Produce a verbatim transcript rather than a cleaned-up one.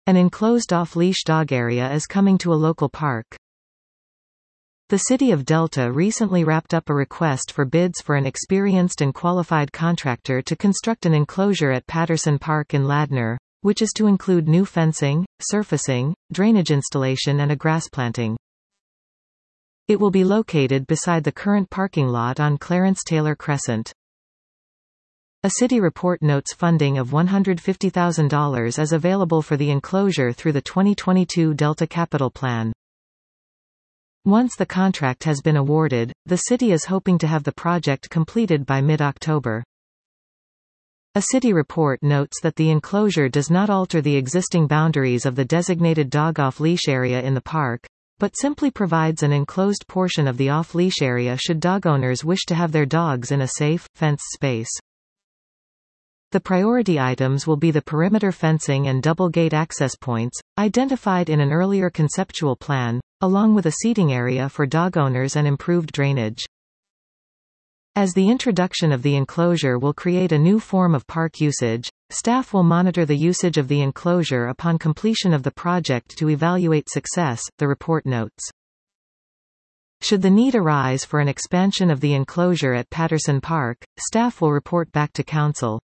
An enclosed off-leash dog area is coming to a local park. The City of Delta recently wrapped up a request for bids for an experienced and qualified contractor to construct an enclosure at Patterson Park in Ladner, which is to include new fencing, surfacing, drainage installation and a grass planting. It will be located beside the current parking lot on Clarence Taylor Crescent. A city report notes funding of one hundred fifty thousand dollars is available for the enclosure through the twenty twenty-two Delta Capital Plan. Once the contract has been awarded, the city is hoping to have the project completed by mid-October. A city report notes that the enclosure does not alter the existing boundaries of the designated dog off-leash area in the park, but simply provides an enclosed portion of the off-leash area should dog owners wish to have their dogs in a safe, fenced space. The priority items will be the perimeter fencing and double gate access points, identified in an earlier conceptual plan, along with a seating area for dog owners and improved drainage. As the introduction of the enclosure will create a new form of park usage, staff will monitor the usage of the enclosure upon completion of the project to evaluate success, the report notes. Should the need arise for an expansion of the enclosure at Patterson Park, staff will report back to Council.